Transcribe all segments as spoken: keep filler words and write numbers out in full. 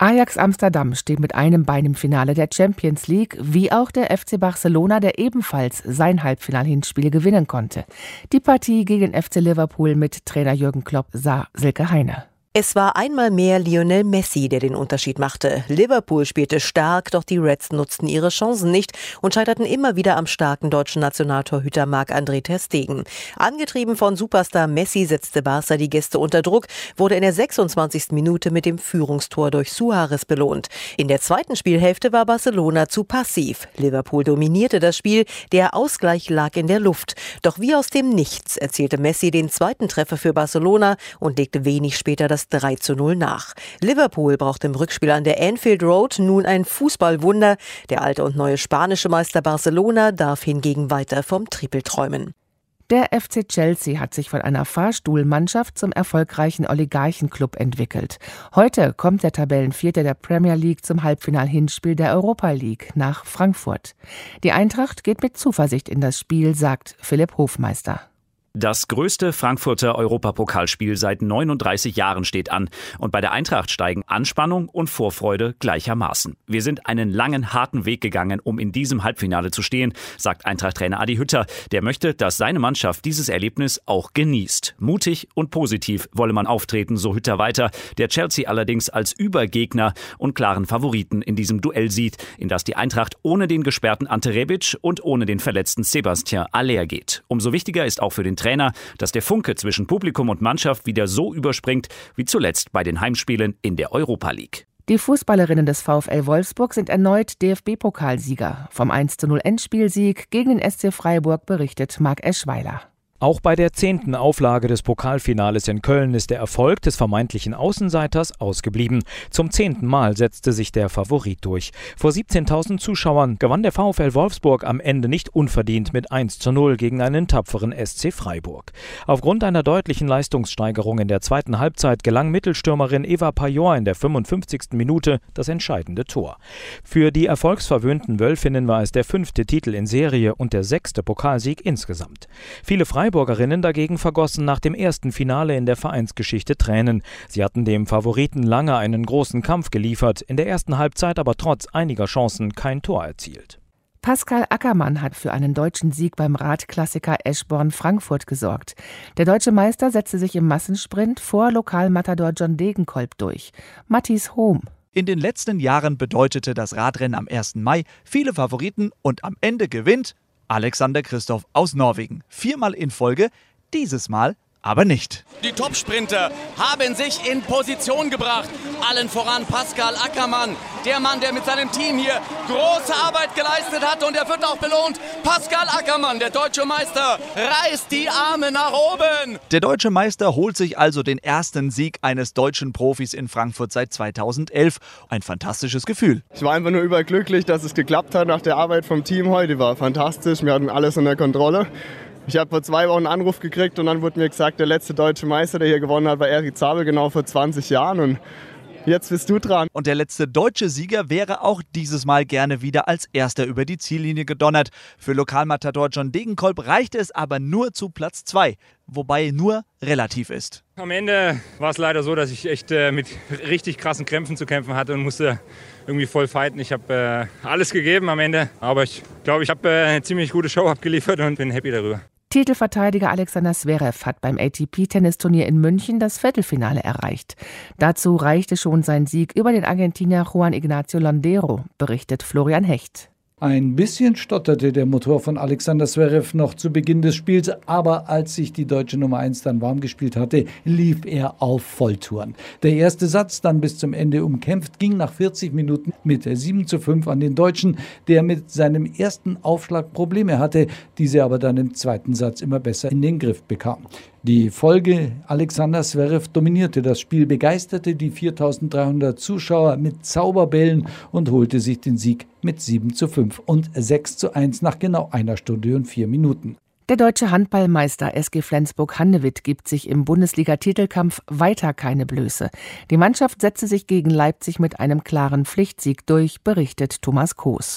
Ajax Amsterdam steht mit einem Bein im Finale der Champions League, wie auch der F C Barcelona, der ebenfalls sein Halbfinal-Hinspiel gewinnen konnte. Die Partie gegen F C Liverpool mit Trainer Jürgen Klopp sah Silke Heine. Es war einmal mehr Lionel Messi, der den Unterschied machte. Liverpool spielte stark, doch die Reds nutzten ihre Chancen nicht und scheiterten immer wieder am starken deutschen Nationaltorhüter Marc-André ter Stegen. Angetrieben von Superstar Messi setzte Barca die Gäste unter Druck, wurde in der sechsundzwanzigsten Minute mit dem Führungstor durch Suarez belohnt. In der zweiten Spielhälfte war Barcelona zu passiv. Liverpool dominierte das Spiel, der Ausgleich lag in der Luft. Doch wie aus dem Nichts erzielte Messi den zweiten Treffer für Barcelona und legte wenig später das drei zu null nach. Liverpool braucht im Rückspiel an der Anfield Road nun ein Fußballwunder. Der alte und neue spanische Meister Barcelona darf hingegen weiter vom Triple träumen. Der F C Chelsea hat sich von einer Fahrstuhlmannschaft zum erfolgreichen Oligarchenclub entwickelt. Heute kommt der Tabellenvierte der Premier League zum Halbfinal-Hinspiel der Europa League nach Frankfurt. Die Eintracht geht mit Zuversicht in das Spiel, sagt Philipp Hofmeister. Das größte Frankfurter Europapokalspiel seit neununddreißig Jahren steht an. Und bei der Eintracht steigen Anspannung und Vorfreude gleichermaßen. Wir sind einen langen, harten Weg gegangen, um in diesem Halbfinale zu stehen, sagt Eintracht-Trainer Adi Hütter. Der möchte, dass seine Mannschaft dieses Erlebnis auch genießt. Mutig und positiv wolle man auftreten, so Hütter weiter. Der Chelsea allerdings als Übergegner und klaren Favoriten in diesem Duell sieht, in das die Eintracht ohne den gesperrten Ante Rebic und ohne den verletzten Sébastien Haller geht. Umso wichtiger ist auch für den Trainer, dass der Funke zwischen Publikum und Mannschaft wieder so überspringt wie zuletzt bei den Heimspielen in der Europa League. Die Fußballerinnen des VfL Wolfsburg sind erneut D F B-Pokalsieger. Vom eins zu null Endspielsieg gegen den S C Freiburg berichtet Marc Eschweiler. Auch bei der zehnten Auflage des Pokalfinales in Köln ist der Erfolg des vermeintlichen Außenseiters ausgeblieben. Zum zehnten Mal setzte sich der Favorit durch. Vor siebzehntausend Zuschauern gewann der VfL Wolfsburg am Ende nicht unverdient mit eins zu null gegen einen tapferen S C Freiburg. Aufgrund einer deutlichen Leistungssteigerung in der zweiten Halbzeit gelang Mittelstürmerin Eva Pajor in der fünfundfünfzigsten Minute das entscheidende Tor. Für die erfolgsverwöhnten Wölfinnen war es der fünfte Titel in Serie und der sechste Pokalsieg insgesamt. Viele Freiburg Freiburgerinnen dagegen vergossen nach dem ersten Finale in der Vereinsgeschichte Tränen. Sie hatten dem Favoriten lange einen großen Kampf geliefert, in der ersten Halbzeit aber trotz einiger Chancen kein Tor erzielt. Pascal Ackermann hat für einen deutschen Sieg beim Radklassiker Eschborn-Frankfurt gesorgt. Der deutsche Meister setzte sich im Massensprint vor Lokalmatador John Degenkolb durch. Mattis Hohm. In den letzten Jahren bedeutete das Radrennen am ersten Mai viele Favoriten und am Ende gewinnt Alexander Kristoff aus Norwegen. Viermal in Folge, dieses Mal aber nicht. Die Topsprinter haben sich in Position gebracht. Allen voran Pascal Ackermann, der Mann, der mit seinem Team hier große Arbeit geleistet hat, und er wird auch belohnt. Pascal Ackermann, der deutsche Meister, reißt die Arme nach oben. Der deutsche Meister holt sich also den ersten Sieg eines deutschen Profis in Frankfurt seit zweitausendelf. Ein fantastisches Gefühl. Ich war einfach nur überglücklich, dass es geklappt hat nach der Arbeit vom Team heute. War fantastisch, wir hatten alles unter Kontrolle. Ich habe vor zwei Wochen einen Anruf gekriegt und dann wurde mir gesagt, der letzte deutsche Meister, der hier gewonnen hat, war Erik Zabel, genau vor zwanzig Jahren. Und jetzt bist du dran. Und der letzte deutsche Sieger wäre auch dieses Mal gerne wieder als erster über die Ziellinie gedonnert. Für Lokalmatador John Degenkolb reichte es aber nur zu Platz zwei, wobei nur relativ ist. Am Ende war es leider so, dass ich echt äh, mit richtig krassen Krämpfen zu kämpfen hatte und musste irgendwie voll fighten. Ich habe äh, alles gegeben am Ende, aber ich glaube, ich habe äh, eine ziemlich gute Show abgeliefert und bin happy darüber. Titelverteidiger Alexander Zverev hat beim A T P-Tennisturnier in München das Viertelfinale erreicht. Dazu reichte schon sein Sieg über den Argentinier Juan Ignacio Londero, berichtet Florian Hecht. Ein bisschen stotterte der Motor von Alexander Zverev noch zu Beginn des Spiels, aber als sich die deutsche Nummer eins dann warm gespielt hatte, lief er auf Volltouren. Der erste Satz, dann bis zum Ende umkämpft, ging nach vierzig Minuten mit sieben zu fünf an den Deutschen, der mit seinem ersten Aufschlag Probleme hatte, diese aber dann im zweiten Satz immer besser in den Griff bekam. Die Folge: Alexander Zverev dominierte das Spiel, begeisterte die viertausenddreihundert Zuschauer mit Zauberbällen und holte sich den Sieg mit sieben zu fünf und sechs zu eins nach genau einer Stunde und vier Minuten. Der deutsche Handballmeister S G Flensburg-Handewitt gibt sich im Bundesliga-Titelkampf weiter keine Blöße. Die Mannschaft setzte sich gegen Leipzig mit einem klaren Pflichtsieg durch, berichtet Thomas Koos.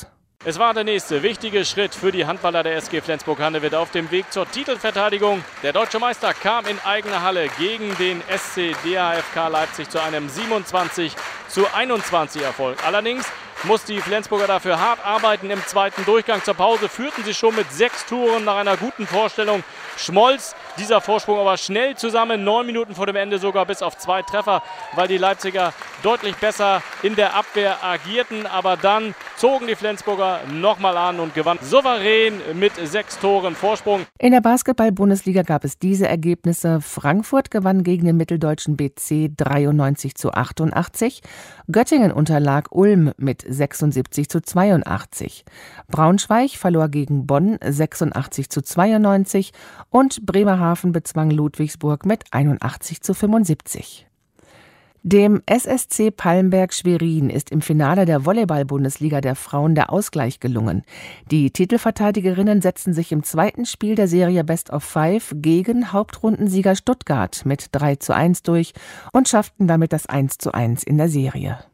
Es war der nächste wichtige Schritt für die Handballer der S G Flensburg-Handewitt auf dem Weg zur Titelverteidigung. Der deutsche Meister kam in eigener Halle gegen den S C D H F K Leipzig zu einem siebenundzwanzig zu einundzwanzig Erfolg. Allerdings muss die Flensburger dafür hart arbeiten. Im zweiten Durchgang zur Pause führten sie schon mit sechs Toren nach einer guten Vorstellung. Schmolz dieser Vorsprung aber schnell zusammen, neun Minuten vor dem Ende sogar bis auf zwei Treffer, weil die Leipziger deutlich besser in der Abwehr agierten. Aber dann zogen die Flensburger nochmal an und gewannen souverän mit sechs Toren Vorsprung. In der Basketball-Bundesliga gab es diese Ergebnisse. Frankfurt gewann gegen den mitteldeutschen B C dreiundneunzig zu achtundachtzig. Göttingen unterlag Ulm mit sechsundsiebzig zu zweiundachtzig. Braunschweig verlor gegen Bonn sechsundachtzig zu zweiundneunzig und Bremerhaven bezwang Ludwigsburg mit einundachtzig zu fünfundsiebzig. Dem S S C Palmberg-Schwerin ist im Finale der Volleyball-Bundesliga der Frauen der Ausgleich gelungen. Die Titelverteidigerinnen setzten sich im zweiten Spiel der Serie Best of Five gegen Hauptrundensieger Stuttgart mit drei zu eins durch und schafften damit das eins zu eins in der Serie.